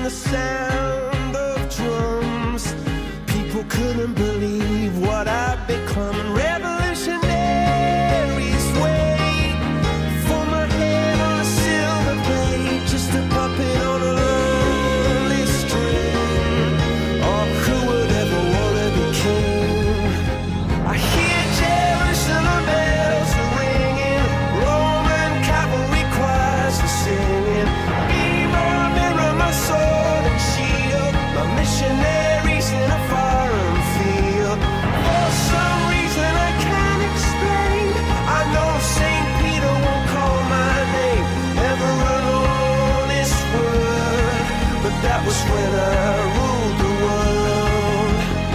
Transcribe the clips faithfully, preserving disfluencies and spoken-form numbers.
the sound of drums. People couldn't believe what I'd become. Revolutionaries wait for my head on a silver plate, just a puppet on a lonely string. Oh, who would ever want to be king? I hear Jerusalem bells are ringing, Roman cavalry choirs are singing. Be my mirror, my sword and shield, my missionaries in a foreign field. For some reason I can't explain, I know Saint Peter won't call my name, never an honest word, but that was when I ruled the world.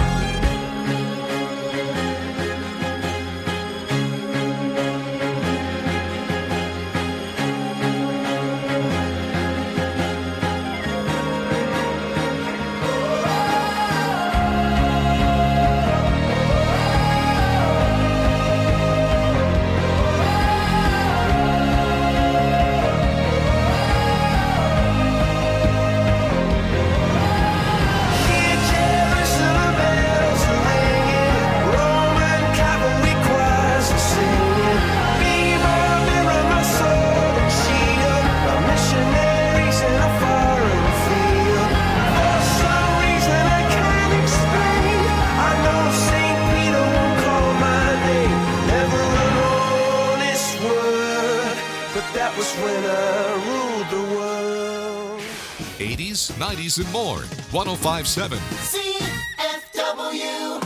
Hear Jerusalem bells are ringing, Roman cavalry choirs are singing. Be my mirror, my sword and shield, my missionaries in a foreign field. For some reason I can't explain, I know Saint Peter won't call my name, never an honest word, but that was when I ruled the world. eighties, nineties, and more. one oh five point seven. C F W.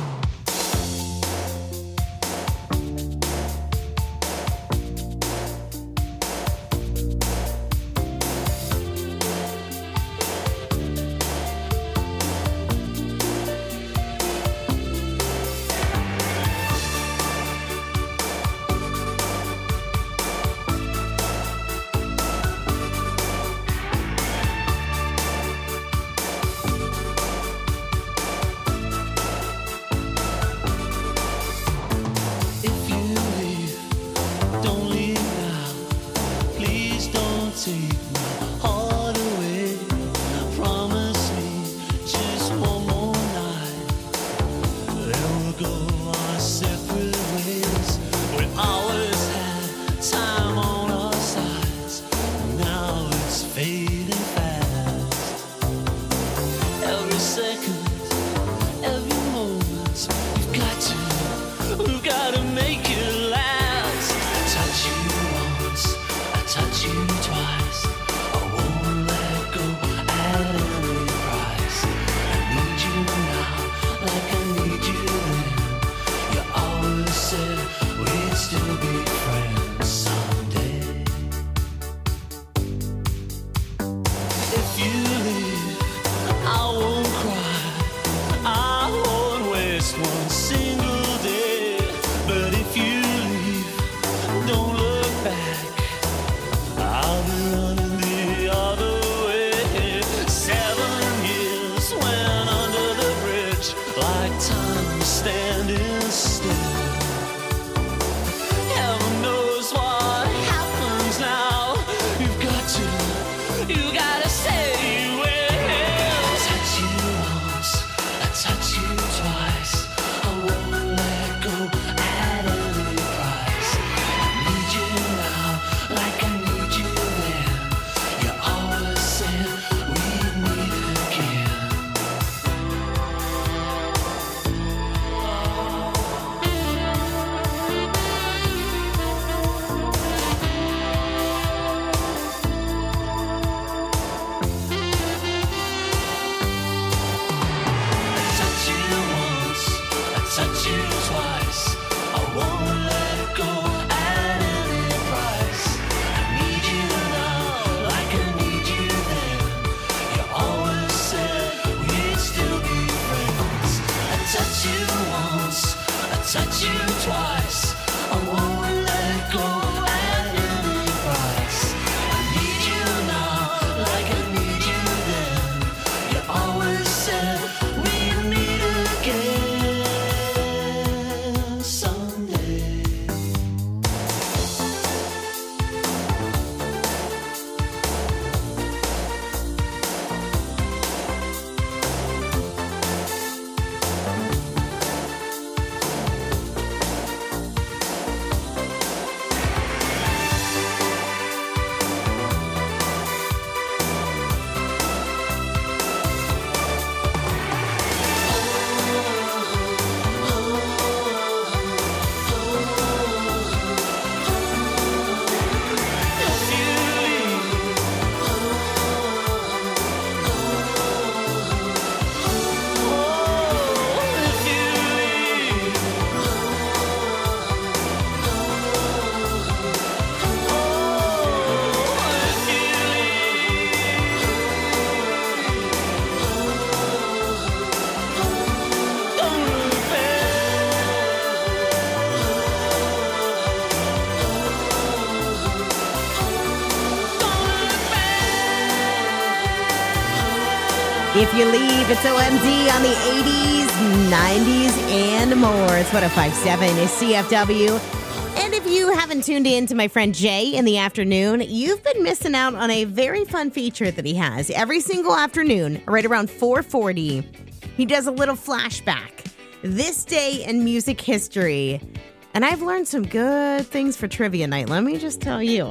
If you leave, don't leave now. Please don't take my heart away. Promise me just one more night. Then we'll go our separate ways. We always had time on our sides. Now it's fading fast. Every second, every moment, you've got to, we've got to make it last. I touch you once, I touch you twice. I won't let go at any price. I need you now, like I need you then. You always said we'd still be friends someday. If you leave, I won't cry, I won't waste one single day. But if you leave, don't look back, I'll be running the other way. Seven years went under the bridge, like time was standing still. Heaven knows what happens now. You've got to, you gotta say you will. I touch you once, I touch you twice. I won't let go at any price. I need you now, like I need you then. You always said we'd meet again. I touch you once, I touch you twice. I won't let go at any price. I need you now, like I need you then. You always said we'd still be friends. I touch you once, I touch you twice. I won't let go at any price. I need you now, like I need you then. You always said we'd meet again someday. If You Leave. It's O M D on the eighties, nineties, and more. It's one oh five point seven is C F W. And if you haven't tuned in to my friend Jay in the afternoon, you've been missing out on a very fun feature that he has every single afternoon, right around four forty. He does a little flashback. This day in music history. And I've learned some good things for trivia night, let me just tell you.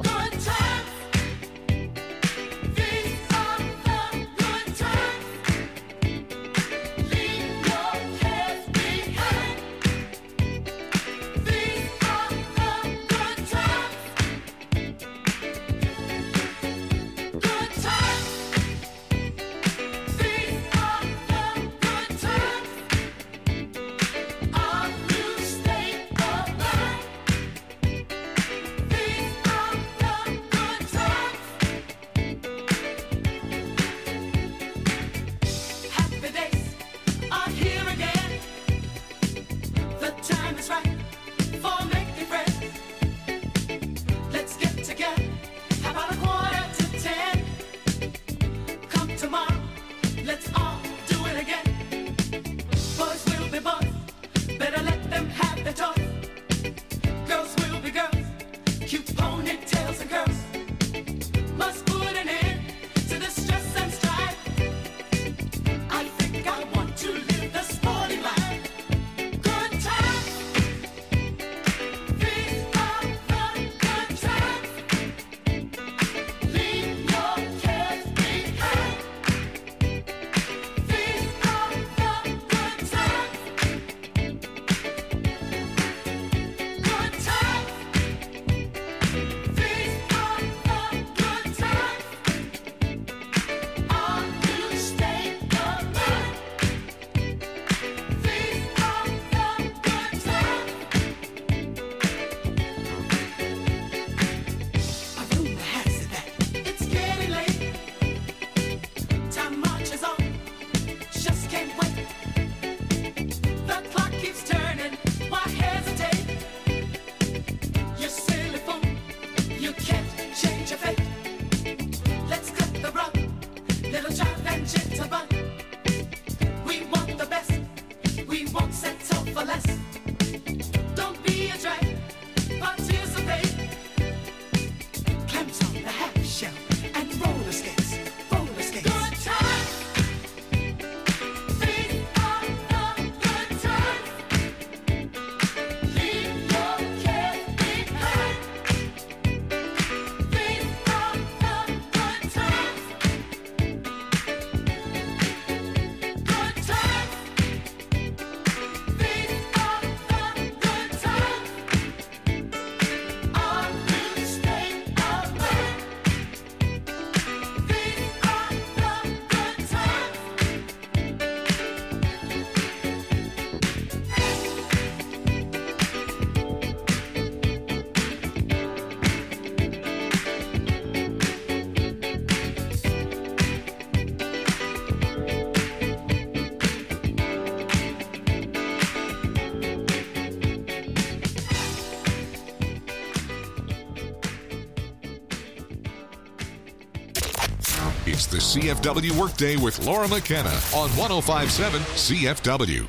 It's the C F W Workday with Laura McKenna on one oh five point seven C F W.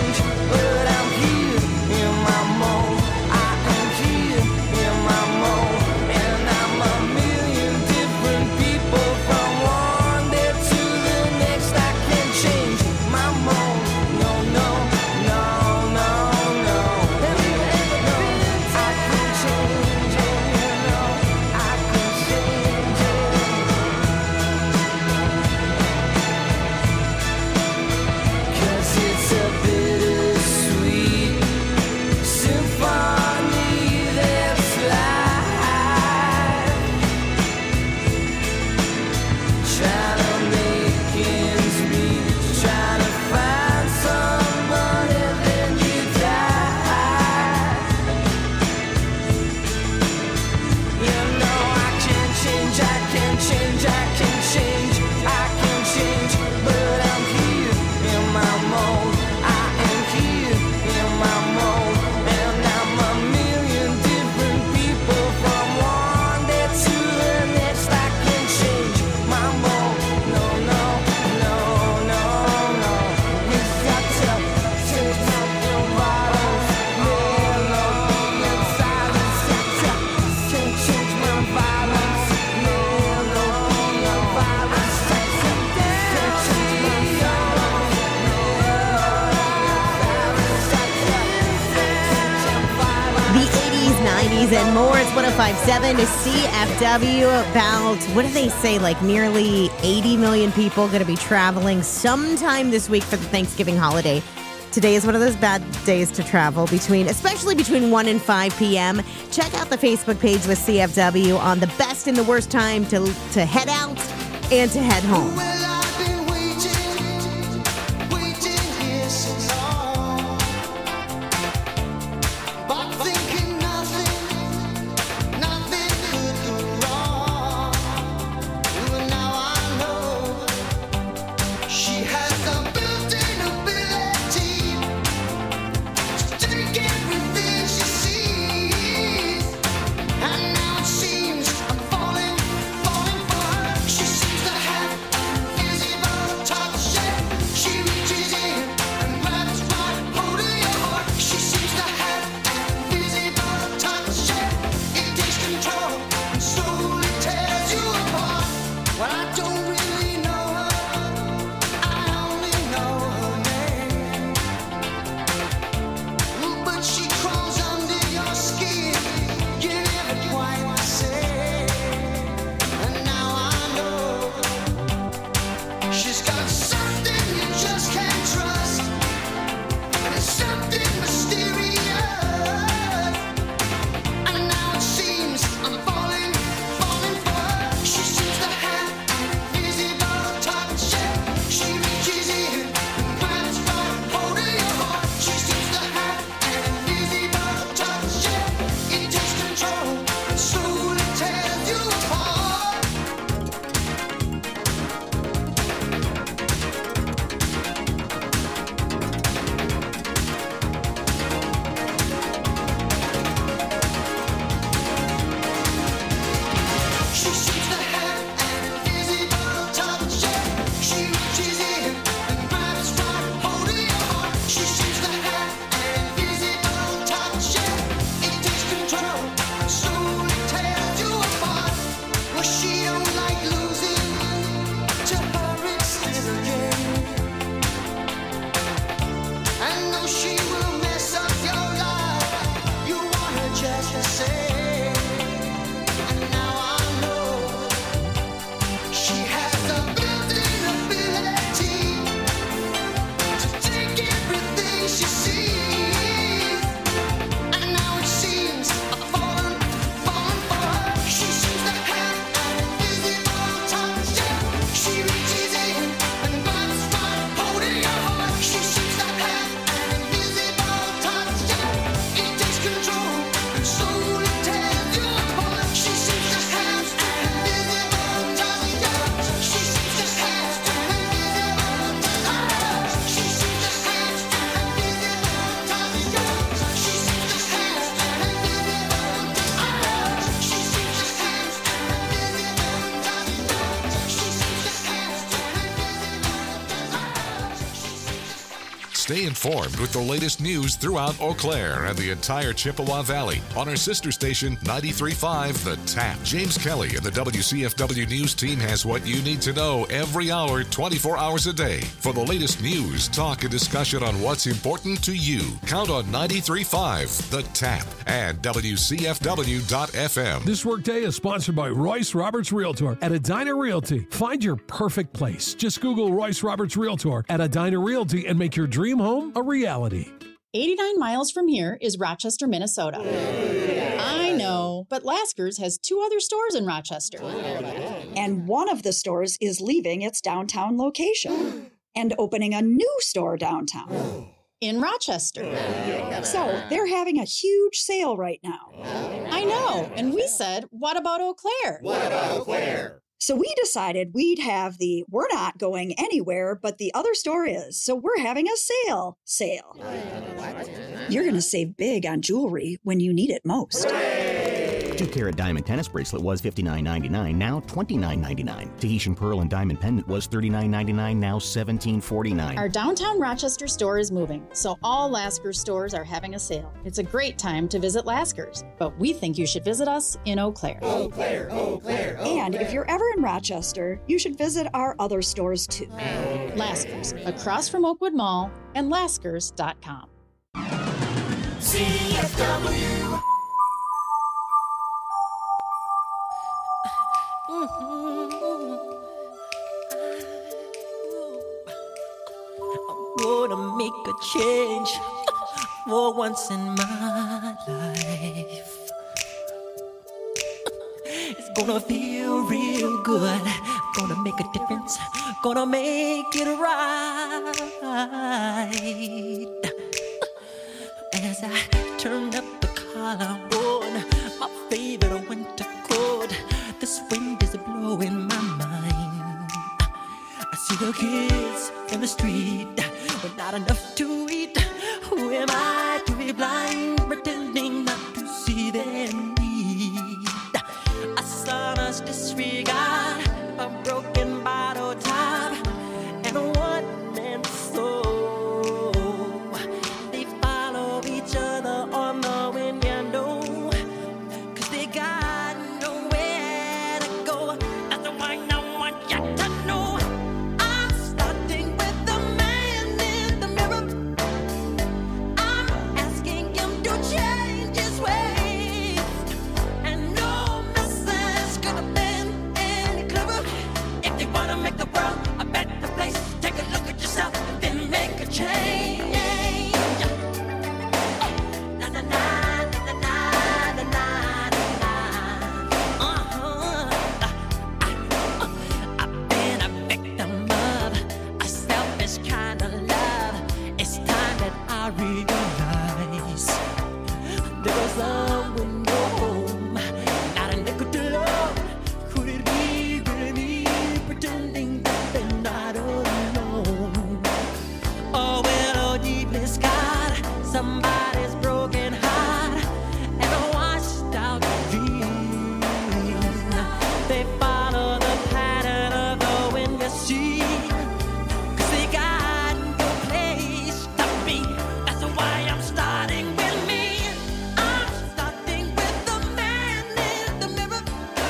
change, but I'm here in my mode. I am here in my mode, and I'm a million different people from one day to the next. I can't change my mode. No, no, no, no, no. Have you ever been? I can change it, you know. I can change it. 'Cause it's a bittersweet symphony that's life. Trying to make ends meet, trying to find somebody, then you die. You know I can change, I can change, I can change, I can change, but I'm here in my mode. I am here in my mode, and I'm a million different people from one day to the next. I can change my mode. No, no, no, no, no. It's got to change my bottles. Melody and silence. Got to can't change my violence. Melody and violence. Got to can't change my violence. The eighties, nineties, and more. It's one oh five point seven to C F W. About, what do they say, like nearly eighty million people going to be traveling sometime this week for the Thanksgiving holiday. Today is one of those bad days to travel between, especially between one and five p.m. Check out the Facebook page with C F W on the best and the worst time to, to head out and to head home. Well, I've been waiting, waiting here so long, but thinking nothing, nothing could go wrong. Well, now I know she has the built-in ability to take everything she sees, and now it seems I'm falling, falling for her. She seems to have Stay informed with the latest news throughout Eau Claire and the entire Chippewa Valley on our sister station ninety-three point five The Tap. James Kelly and the W C F W News team has what you need to know every hour, twenty-four hours a day. For the latest news, talk, and discussion on what's important to you, count on ninety-three point five The Tap and W C F W dot F M. This workday is sponsored by Royce Roberts Realtor at Edina Realty. Find your perfect place. Just Google Royce Roberts Realtor at Edina Realty and make your dream home a reality. eighty-nine miles from here is Rochester, Minnesota. I know, but Lasker's has two other stores in Rochester. And one of the stores is leaving its downtown location and opening a new store downtown. In Rochester. So they're having a huge sale right now. I know, and we said, what about Eau Claire? What about Eau Claire? So we decided we'd have the we're not going anywhere, but the other store is. So we're having a sale. Sale. You're going to save big on jewelry when you need it most. Two-carat diamond tennis bracelet was fifty-nine ninety-nine, now twenty-nine ninety-nine. Tahitian pearl and diamond pendant was thirty-nine ninety-nine, now seventeen forty-nine. Our downtown Rochester store is moving, so all Lasker's stores are having a sale. It's a great time to visit Lasker's, but we think you should visit us in Eau Claire. Eau Claire, Eau Claire, Eau And if you're ever in Rochester, you should visit our other stores too. Lasker's, across from Oakwood Mall, and laskers dot com. C F W. I'm gonna make a change for once in my life. It's gonna feel real good. Gonna make a difference. Gonna make it right. As I turn up the collar on my favorite winter coat, this wind is blowing my mind. I see the kids in the street with not enough to eat. Who am I to be blind, pretending not to see their need? A son's disregard, a broken bottle top, and a one-man soul. They follow each other on the wind, you know, 'cause they got nowhere to go. That's the one I want you to know. I'm starting with the man in the mirror. I'm asking him to change his ways, and no message could have been any clearer. If you wanna make the world a better place, take a look at yourself and then make a change. Na na na na na na na na. Uh-huh. I've been a victim of a selfish kind of love. It's time that I realize there was someone home, not a nickel to love. Could it be really me pretending that they're not alone? Oh, well, oh, deeply scarred, somebody's broken heart and a washed out dream. They follow the pattern of the wind, you see, 'cause they got no place to be. That's why I'm starting with me. I'm starting with the man in the mirror.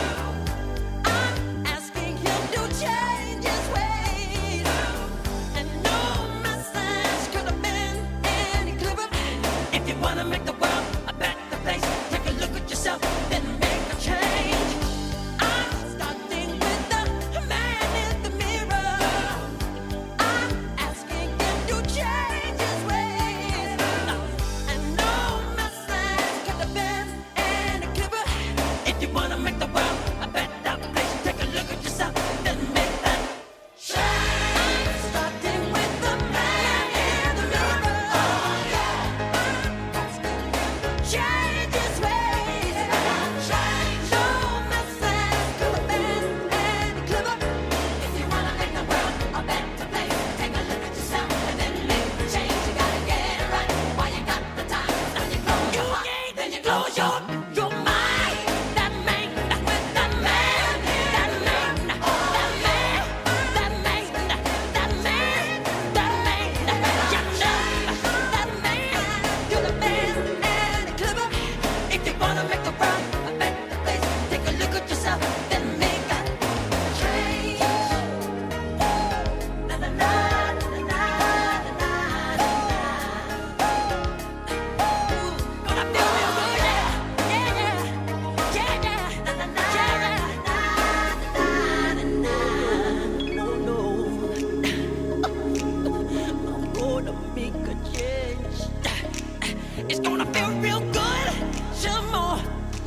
I'm asking him to change his ways, and no message could have been any clearer. If you wanna make the world a better place, take a look at yourself, then make a change. I'm starting with the man in the mirror. I'm asking him to change his ways, and no message could have been any clearer. If you wanna make the world a better place, take a look at yourself, then make that change. I'm starting with the man in the mirror. I'm asking him to change his ways. No message could have been any clearer. If you wanna make the world a better place, take a look at yourself and then make the change. You gotta get it right while you got the time. Now you close your heart, then you close your your mind. That man, that man, that man, that man, that man, that man, that man, that man. You know It's gonna feel real good. Some more.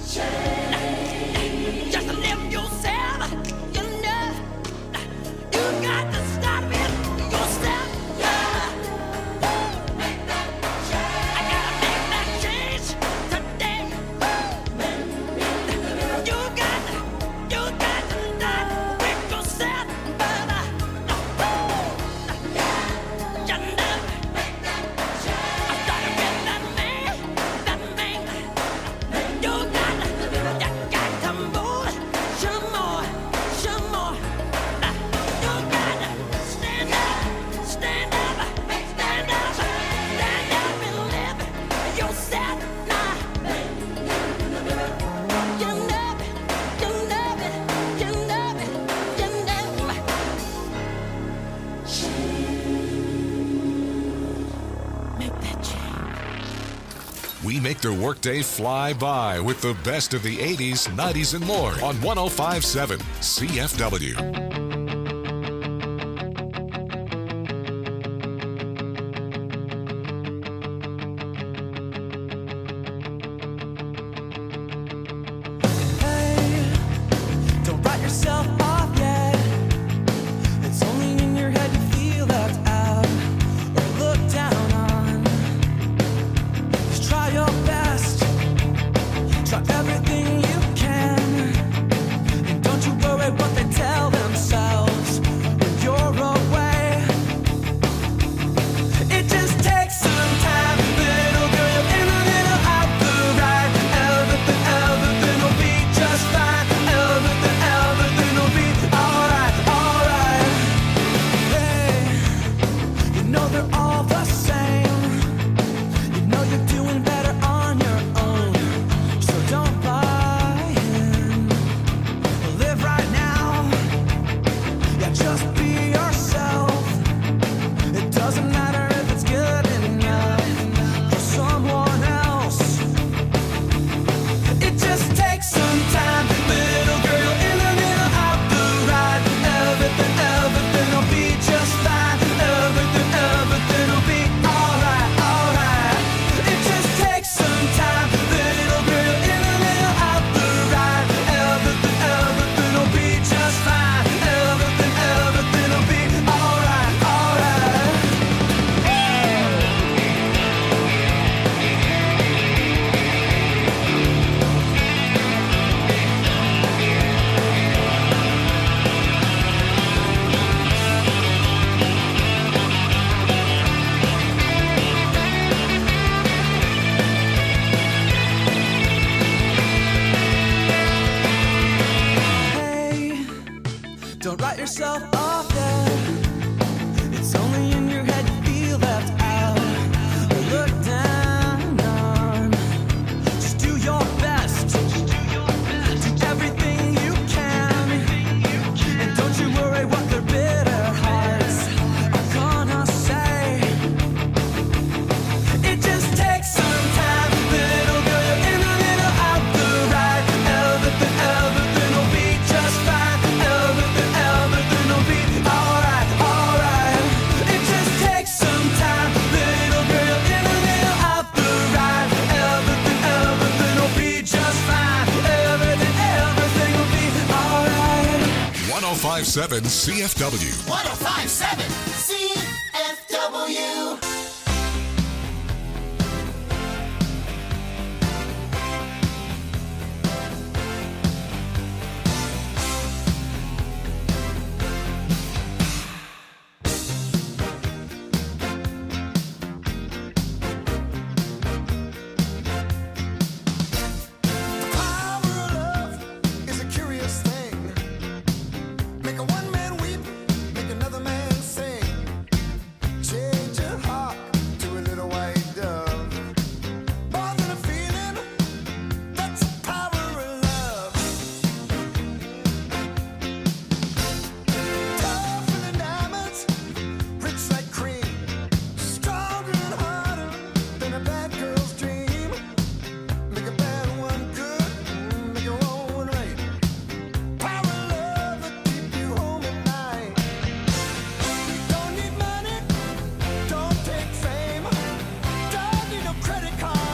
Just to live yourself. You know, you got to stop it yourself. I gotta make that change today. You got to, you got to start with yourself, brother. You know, I started with that man, that man. You got to, you got to move some more, some more. You got to stand up, stand up, stand up, stand up and live yourself now. You know it, you know it, you know it, you know it. Make that change. We make their workday fly by with the best of the eighties, nineties, and more on one oh five point seven C F W. Don't write yourself off yet. It's only in your head you feel left out or looked down on. Just try your best. Try everything you can. And don't you worry what they tell themselves when you're away. It just takes some time, little girl. You're in a little out the right. Everything, everything will be just fine. Everything, everything will be alright, alright. Hey, you know they're all the same. You know you're doing better on your own. So don't buy in. Live right now. Yeah, just be yourself. It doesn't matter if it's good enough for someone else. It just takes some time, little girl. In a little out the right. Everything, everything will be just fine. Everything, everything will be alright, alright. It just takes some time, little girl. In a little out the right. Everything, everything will be just fine. Everything, everything will be alright, alright. Hey, don't write yourself off yet. It's only in your head you feel left out or looked down on. Just do your best. Do everything you can. And don't you worry what their bitter hearts are gonna say. It just takes some time, little girl. You're in a little out the right. Everything, everything will be just fine. Everything, everything will be alright, alright. It just takes some time, little girl. In a little out the right. Everything, everything will be just fine. Everything, everything will be alright. one oh five point seven C F W. one oh five point seven C F W. Is a curious thing. Make a one man weep, make another man sing. credit card.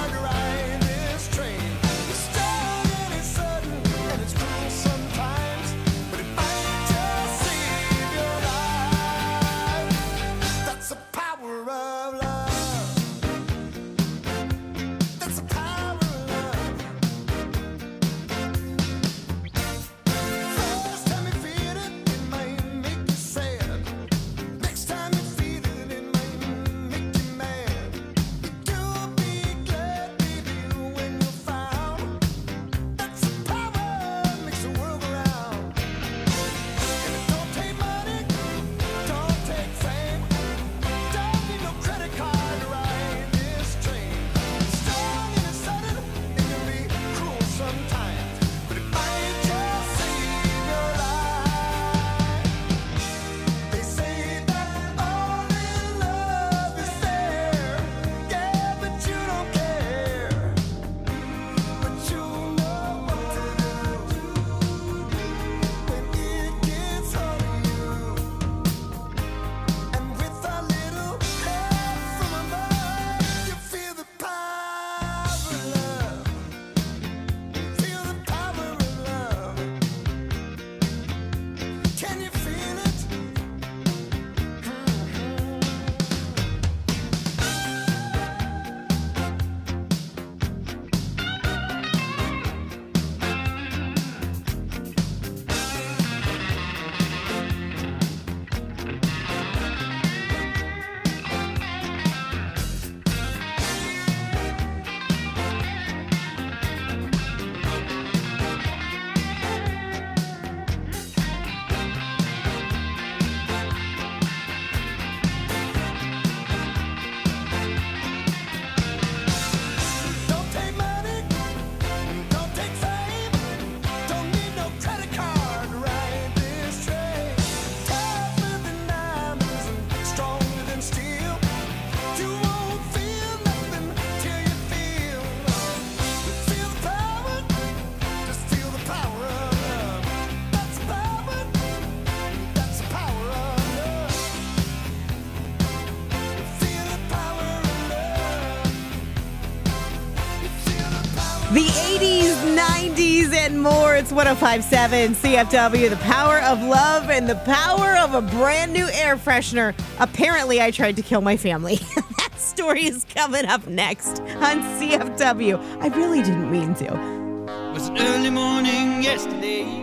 The eighties, nineties, and more. It's one oh five point seven C F W, the power of love and the power of a brand new air freshener. Apparently, I tried to kill my family. That story is coming up next on C F W. I really didn't mean to. It was an early morning yesterday.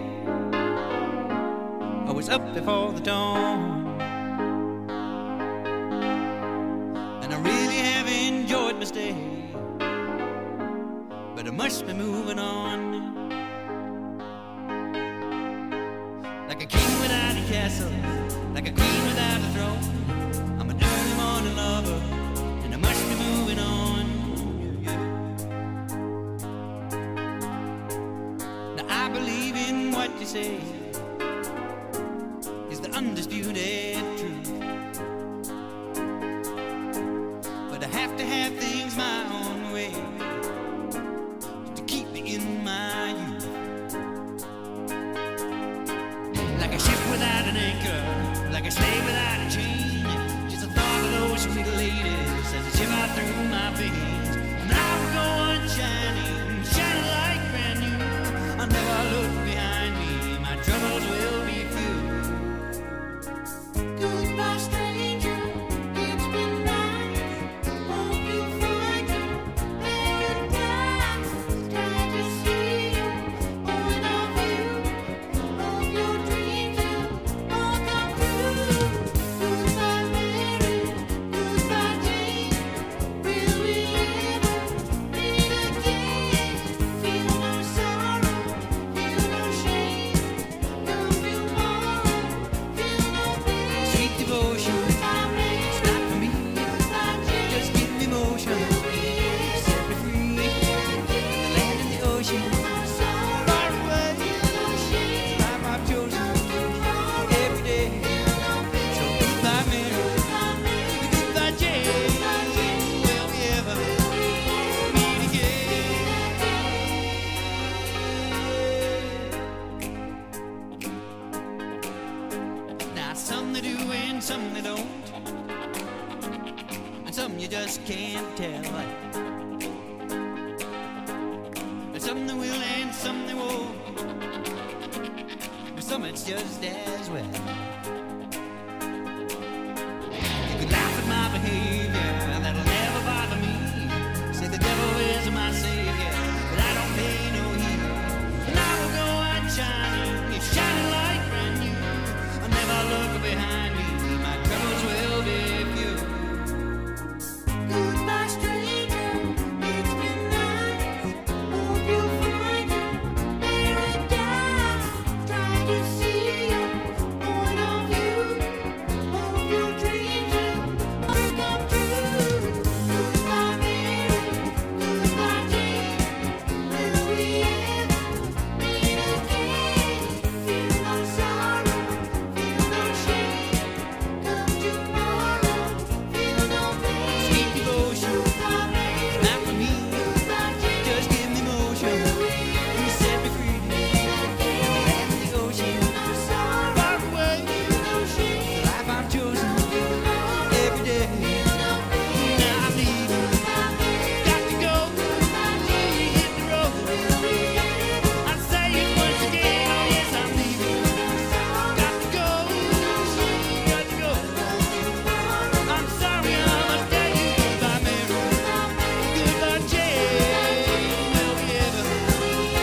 I was up before the dawn, and I really have enjoyed my stay, but I must be moving on. Like a king without a castle, like a queen without a throne, I'm an early morning lover, and I must be moving on. Now I believe in what you say is the undisputed truth, but I have to have things my own way to keep me in my youth. Like a ship without an anchor, like a slave without a chain, just a thought of those sweet ladies as a shiver through my veins. And I will go on shining, shining like brand new. I'll never look behind me, my troubles will be few. Goodbye, stranger. It's been nice. Hope you find your paradise. Try to see you, point of view. Hope your dreams will all come true. Goodbye, Mary. Goodbye, Jane. Will we ever meet again? Feel no sorrow, feel no shame. Come tomorrow, feel no pain. Sweet devotion, it's not for me. Just give me motion, set me free. The land and the ocean, far away. Life I've chosen every day. So goodbye, Mary. Goodbye, Jane. Will we ever meet again? Now some they do and some they don't, and some you just can't tell. And some they will and some they won't, and some it's just as well. You could laugh at my behavior, that'll never bother me. Say the devil is my savior, but I don't pay no heed. And I will go on shining, it's shining like brand new. I'll never look behind me, my troubles will be few. Goodbye, stranger. It's been nice. Hope you find your paradise. Try to see your point of view. Hope your dreams will all come true. Goodbye, Mary. Goodbye, Jane. Will we ever meet again? Feel no sorrow, feel no shame. Come tomorrow, feel no pain. Sweet devotion, Goodbye, Mary. not for me. Goodbye, Jane. Just give me motion, you set me free. The land and the ocean, far away. The life I've chosen every day. Now I'm leaving, got to go. Hit the road. I say it once again, oh yes I'm leaving. Got to go, got to go. I'm sorry I must tell you goodbye, Mary. Goodbye, Jane. Will we ever meet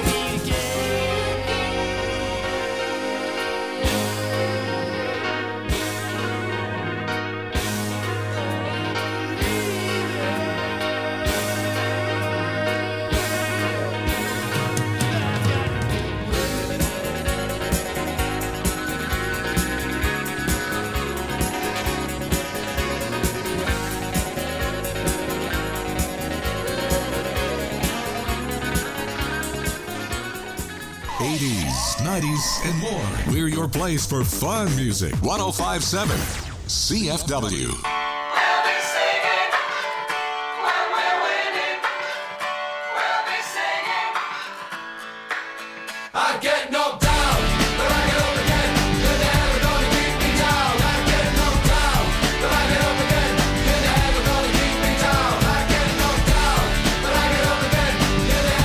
eighties, nineties, and more. We're your place for fun music. one oh five point seven C F W. I get knocked down, but I get up again. You're never gonna keep me down. I get knocked down, but I get up again. You're never gonna keep me down. I get knocked down, but I get up again. You're never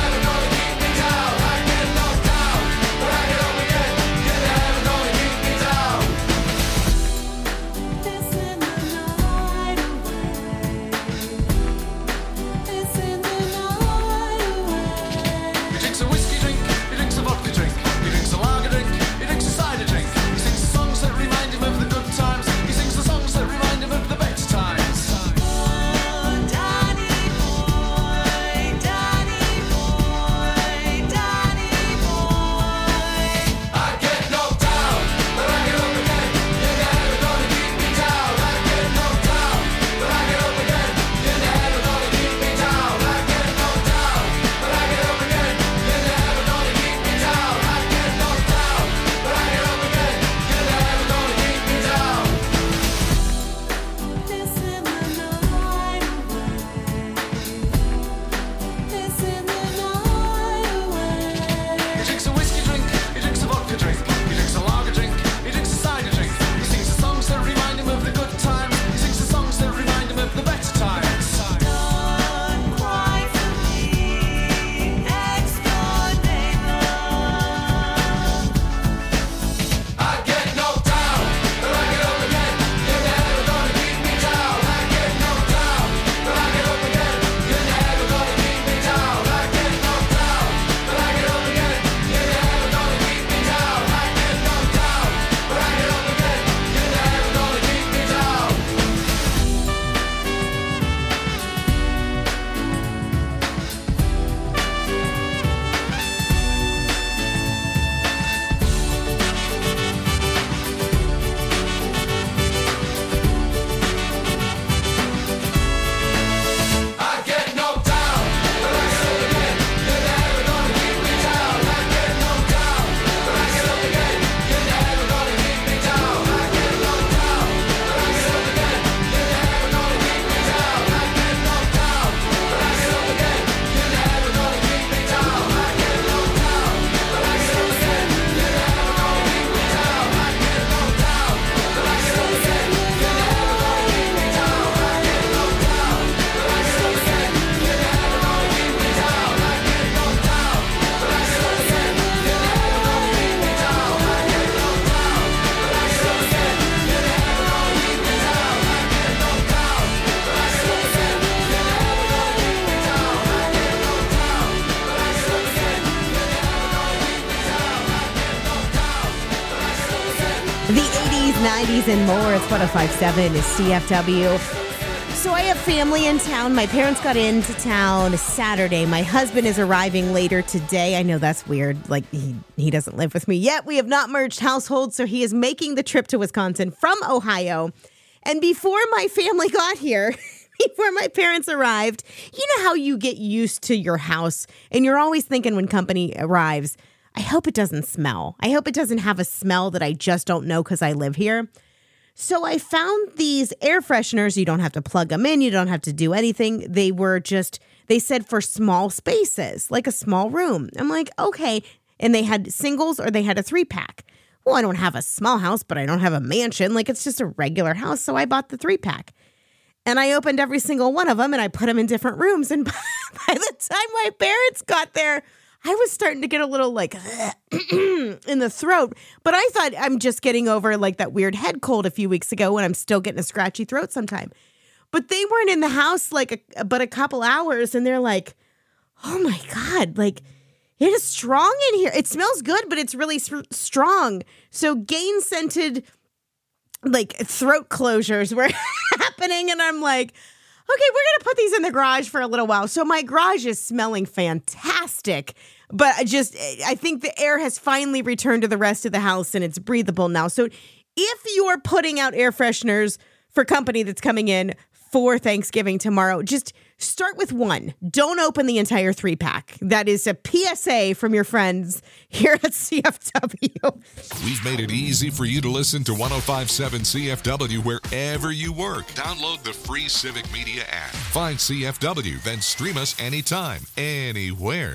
nineties, and more. It's one oh five point seven is C F W. So I have family in town. My parents got into town Saturday. My husband is arriving later today. I know that's weird. Like, he, he doesn't live with me yet. We have not merged households, so he is making the trip to Wisconsin from Ohio. And before my family got here, before my parents arrived, you know how you get used to your house, and you're always thinking when company arrives, I hope it doesn't smell. I hope it doesn't have a smell that I just don't know because I live here. So I found these air fresheners. You don't have to plug them in. You don't have to do anything. They were just, they said for small spaces, like a small room. I'm like, okay. And they had singles or they had a three pack. Well, I don't have a small house, but I don't have a mansion. Like, it's just a regular house. So I bought the three pack. And I opened every single one of them and I put them in different rooms. And by the time my parents got there, I was starting to get a little like in the throat. But I thought I'm just getting over like that weird head cold a few weeks ago and I'm still getting a scratchy throat sometime. But they weren't in the house like a, but a couple hours. And they're like, oh my God, like it is strong in here. It smells good, but it's really s- strong. So Gain scented like throat closures were happening. And I'm like, okay, we're going to put these in the garage for a little while. So my garage is smelling fantastic, but I just, I think the air has finally returned to the rest of the house and it's breathable now. So if you're putting out air fresheners for company that's coming in for Thanksgiving tomorrow, just start with one. Don't open the entire three pack. That is a P S A from your friends here at C F W. We've made it easy for you to listen to one oh five point seven C F W wherever you work. Download the free Civic Media app. Find C F W, then stream us anytime, anywhere.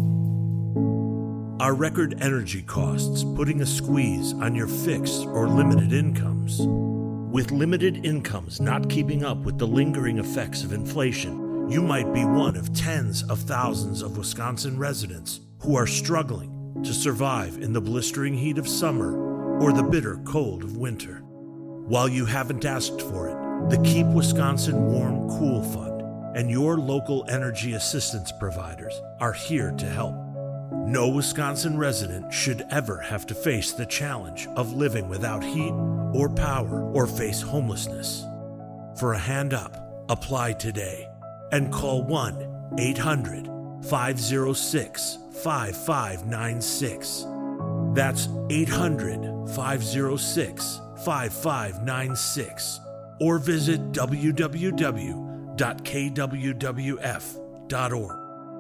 Are record energy costs putting a squeeze on your fixed or limited incomes? With limited incomes not keeping up with the lingering effects of inflation, you might be one of tens of thousands of Wisconsin residents who are struggling to survive in the blistering heat of summer or the bitter cold of winter. While you haven't asked for it, the Keep Wisconsin Warm Cool Fund and your local energy assistance providers are here to help. No Wisconsin resident should ever have to face the challenge of living without heat or power or face homelessness. For a hand up, apply today and call one eight hundred five oh six five five nine six. That's eight hundred five oh six five five nine six or visit w w w dot k w w f dot org.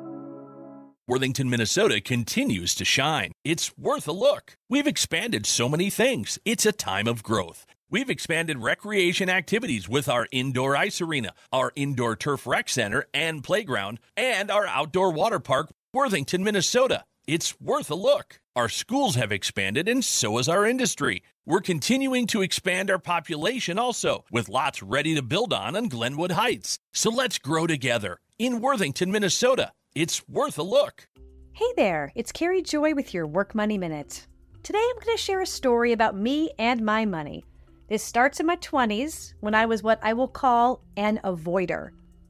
Worthington, Minnesota continues to shine. It's worth a look. We've expanded so many things. It's a time of growth. We've expanded recreation activities with our indoor ice arena, our indoor turf rec center and playground, and our outdoor water park, Worthington, Minnesota. It's worth a look. Our schools have expanded, and so has our industry. We're continuing to expand our population also, with lots ready to build on on Glenwood Heights. So let's grow together in Worthington, Minnesota. It's worth a look. Hey there, it's Carrie Joy with your Work Money Minute. Today I'm going to share a story about me and my money. This starts in my twenties when I was what I will call an avoider.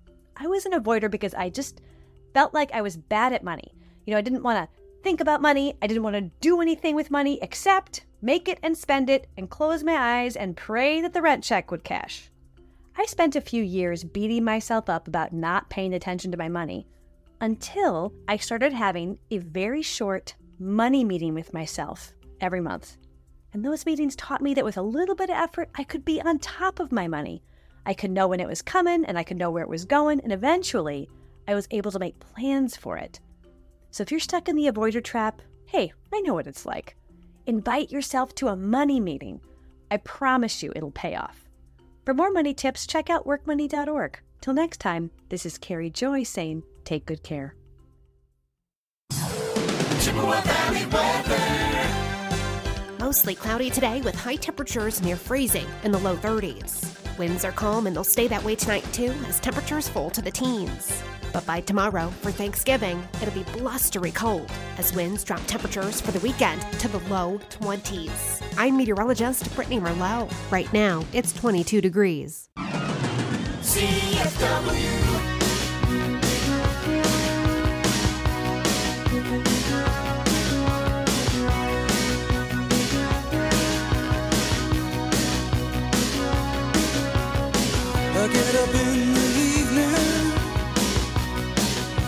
I was an avoider because I just felt like I was bad at money. You know, I didn't want to think about money. I didn't want to do anything with money except make it and spend it and close my eyes and pray that the rent check would cash. I spent a few years beating myself up about not paying attention to my money, until I started having a very short money meeting with myself every month. And those meetings taught me that with a little bit of effort, I could be on top of my money. I could know when it was coming and I could know where it was going. And eventually I was able to make plans for it. So if you're stuck in the avoider trap, hey, I know what it's like. Invite yourself to a money meeting. I promise you it'll pay off. For more money tips, check out work money dot org. Till next time, this is Carrie Joy saying, take good care. Chippewa Valley weather. Mostly cloudy today with high temperatures near freezing in the low thirties. Winds are calm and they'll stay that way tonight too as temperatures fall to the teens. But by tomorrow, for Thanksgiving, it'll be blustery cold as winds drop temperatures for the weekend to the low twenties. I'm meteorologist Brittany Merlot. Right now, it's twenty-two degrees. C F W.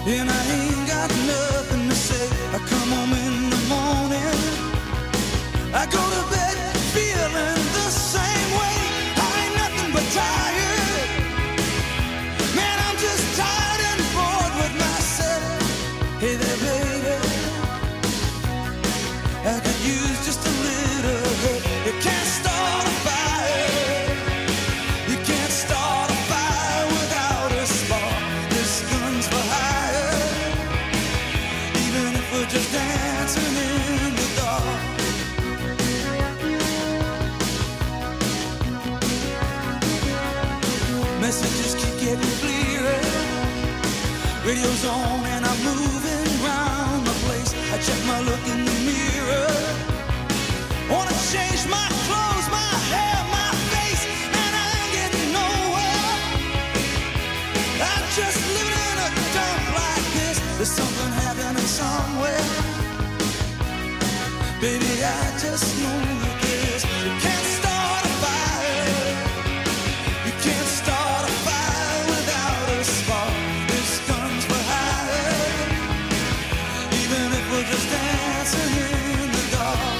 and I ain't got nothing to say. I come home in the morning, I go to bed feeling the same way. I ain't nothing but tired, man, I'm just tired and bored with myself. Hey there, baby, I could use just a little help. You can't start a fire, you can't start a fire without a spark. This gun's for hire, even if we're just dancing in the dark. Messages keep getting clearer, radio's on and I'm moving around the place. I check my look in the mirror, wanna change my clothes, my hair, my face, and I ain't getting nowhere. I'm just living in a dump like this. There's something happening somewhere, baby, I just know that this. You can't start a fire, you can't start a fire without a spark. This gun's for hire, even if we're just dancing in the dark.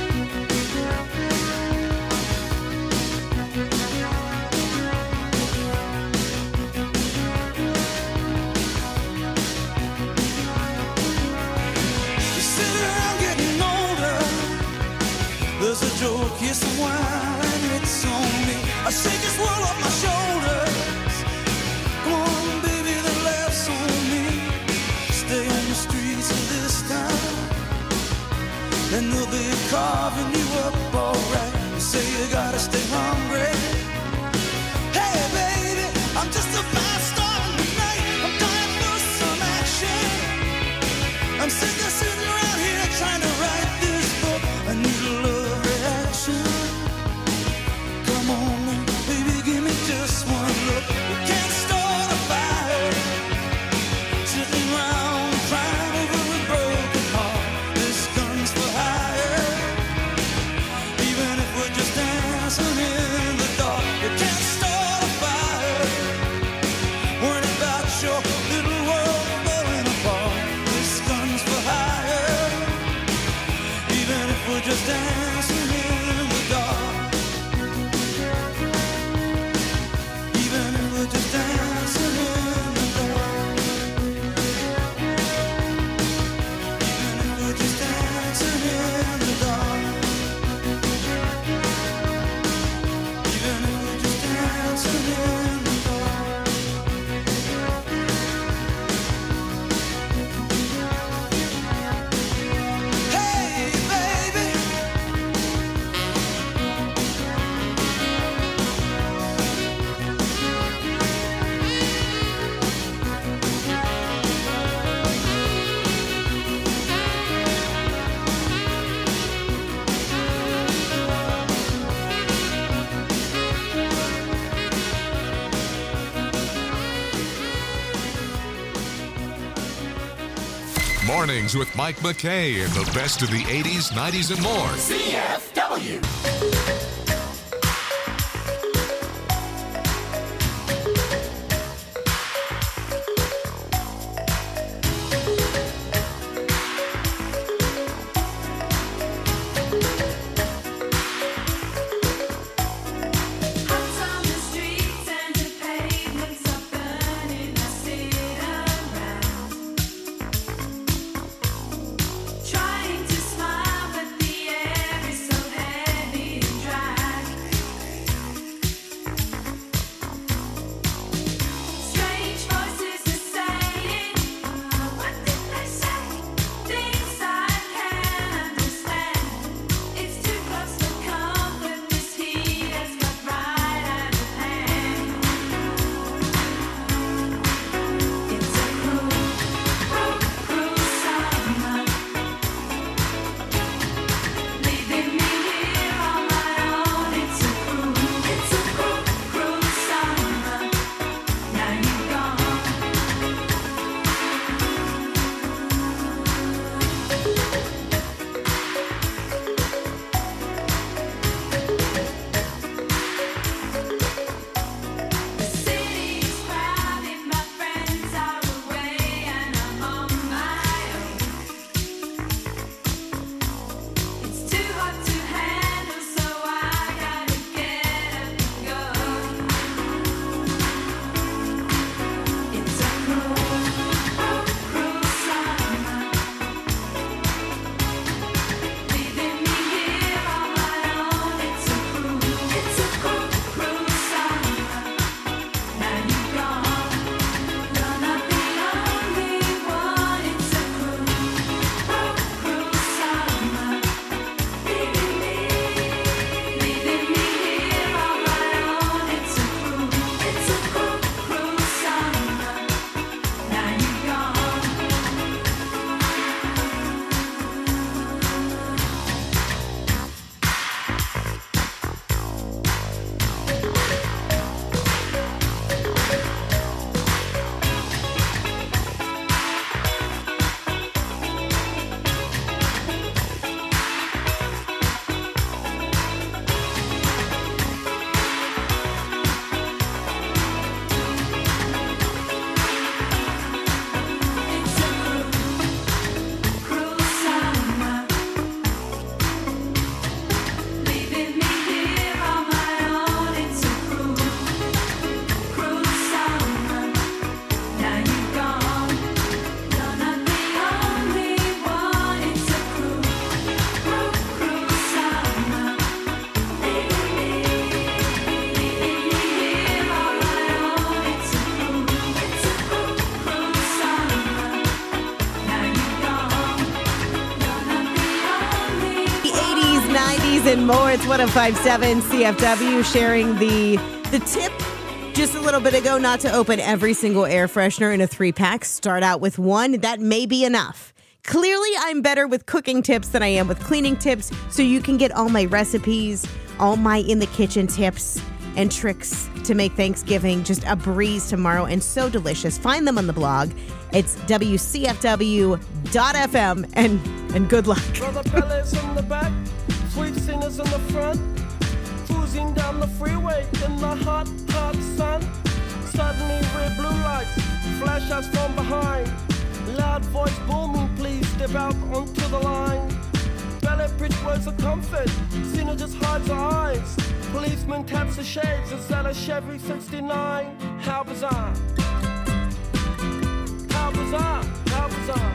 You sit around getting older, there's a joke, here's some wine, it's on me. I shake this world off my shoulders. Come on, baby, the laughs on me. Stay on the streets of this town, and they'll be carving you up alright. You say you gotta stay hungry. Hey, baby, I'm just about starting tonight. I'm dying for some action. I'm sick of sitting around here trying to write this book. I need a love reaction. Come on, baby, give me just one look. You can't start a fire, sitting around crying over a broken heart. This gun's for hire, even if we're just dancing in the dark. You can't start a fire, worrying about your little world falling apart. This gun's for hire, even if we're just dancing in the dark. Even if we're just dancing in the dark. Even if we're just dancing in the dark. Even if we're just dancing in the dark. Hey, baby. Mornings with Mike McKay and the best of the eighties, nineties, and more. C F W. Trying to smile, but the air is so heavy and dry. nineties and more. It's one oh five point seven C F W sharing the the tip just a little bit ago not to open every single air freshener in a three-pack. Start out with one. That may be enough. Clearly, I'm better with cooking tips than I am with cleaning tips, so you can get all my recipes, all my in-the-kitchen tips and tricks to make Thanksgiving just a breeze tomorrow and so delicious. Find them on the blog. It's W C F W dot F M, and, and good luck. Brother Pelle's in the back, sweet singers in the front, cruising down the freeway in the hot, hot sun. Suddenly red blue lights flash us from behind. Loud voice booming, please step out onto the line. Ballet bridge words of comfort, Cena just hides her eyes. Policeman taps the shades, is that a Chevy sixty-nine? How bizarre. How bizarre, how bizarre.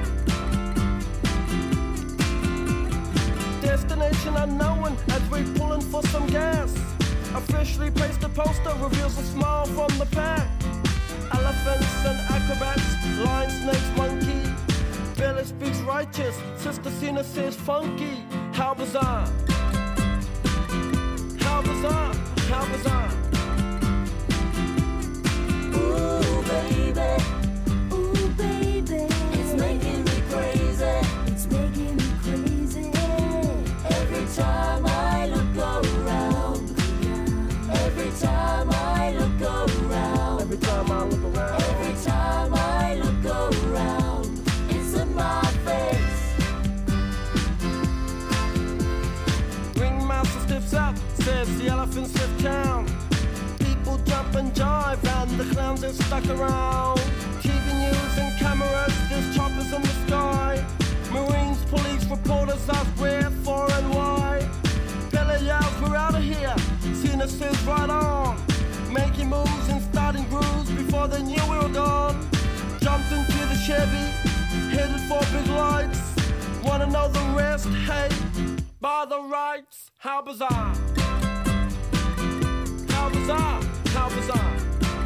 Destination unknown as we're pulling for some gas. Officially placed a poster, reveals a smile from the pack. Elephants and acrobats, lion, snakes, monkey. Billy speaks righteous, Sister Cena says funky. How bizarre. How bizarre, how bizarre. Ooh, baby. Ooh, baby. It's making me crazy. It's making me crazy. Every time I look around. Every time I look around. Every time I look around. Every time I look around. It's in my face. Ringmaster stiffs up, says the elephants lift town. People jump and jive and the clowns are stuck around. T V news and cameras, there's choppers in the sky. Marines, police, reporters ask where, for and why. Pele yells, we're out of here. Cena says right on. Making moves and starting grooves before they knew we were gone. Jumped into the Chevy, headed for big lights. Wanna know the rest? Hey, by the rights. How bizarre. How bizarre, how bizarre.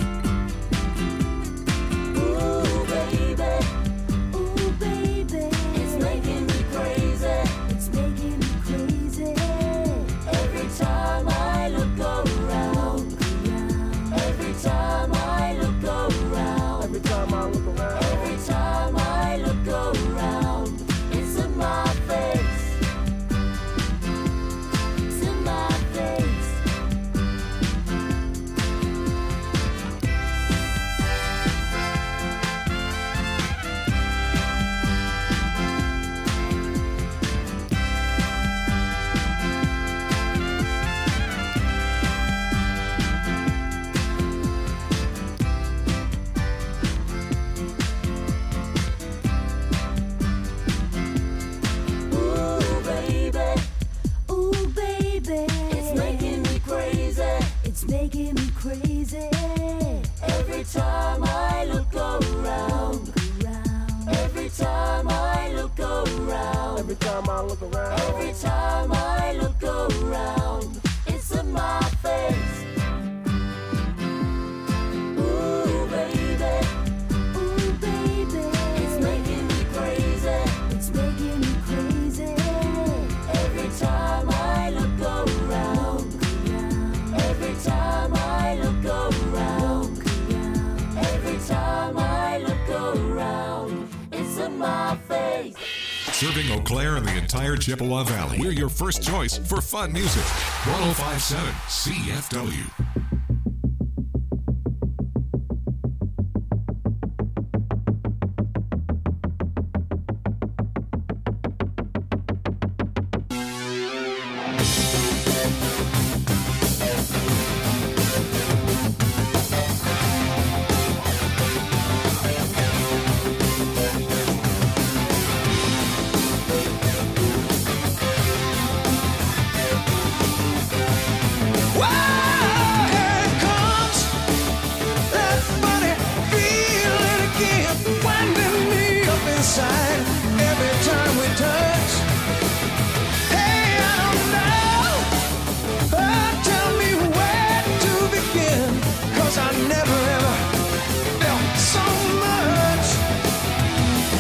Ooh, baby. Ooh, baby. It's making me crazy. It's making me crazy. Every time I look around. Every time I look around. Every time I look around. Every time I look around. It's in my face. It's in my face. Ooh, baby. Ooh, baby. It's making me crazy. It's making me crazy. Every time I look around. Every time I look around. Every time I look around. Every time I look around. It's in my face. Ooh, baby. Ooh, baby. It's making me crazy. It's making me crazy. Every time I look around. Every time I look around. Every time I look around. It's in my face. Serving Eau Claire and the entire Chippewa Valley. We're your first choice for fun music. one oh five point seven C F W.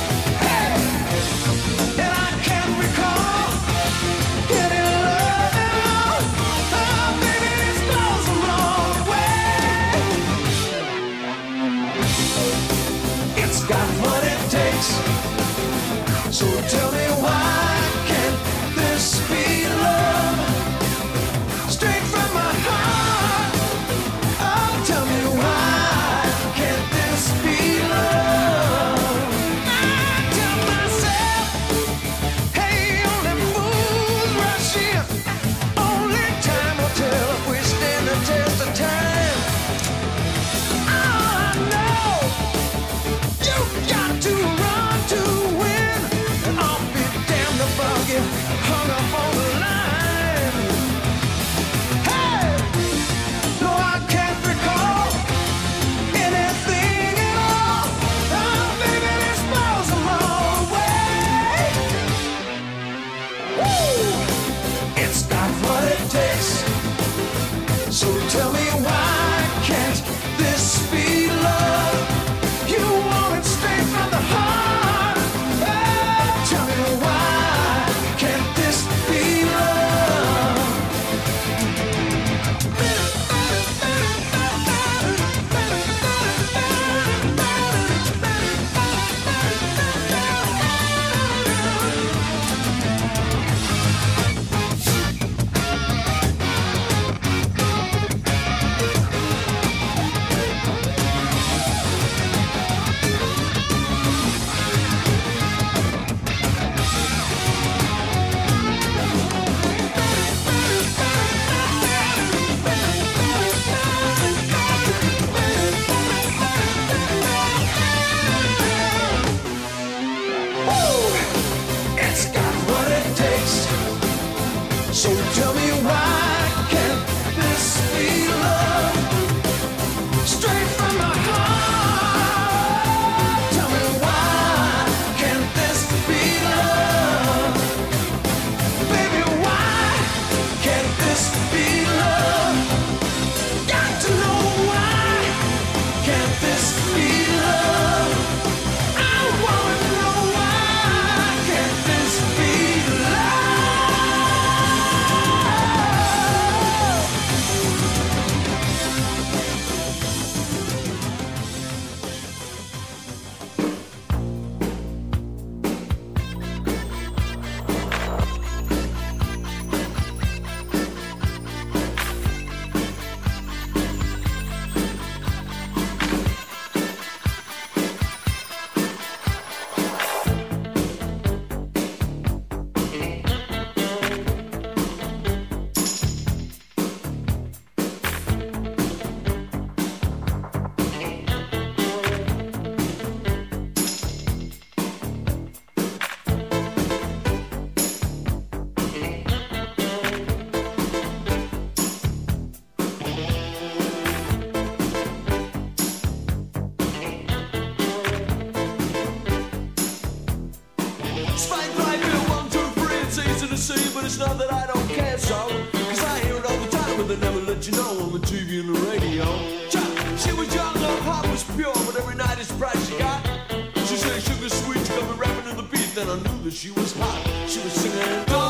And I can't recall getting love see, but it's not that I don't care so. Cause I hear it all the time, but they never let you know on the T V and the radio. She was young, her heart was pure, but every night it's bright she got. She said sugar sweet, she got me rapping to the beat, then I knew that she was hot. She was singing.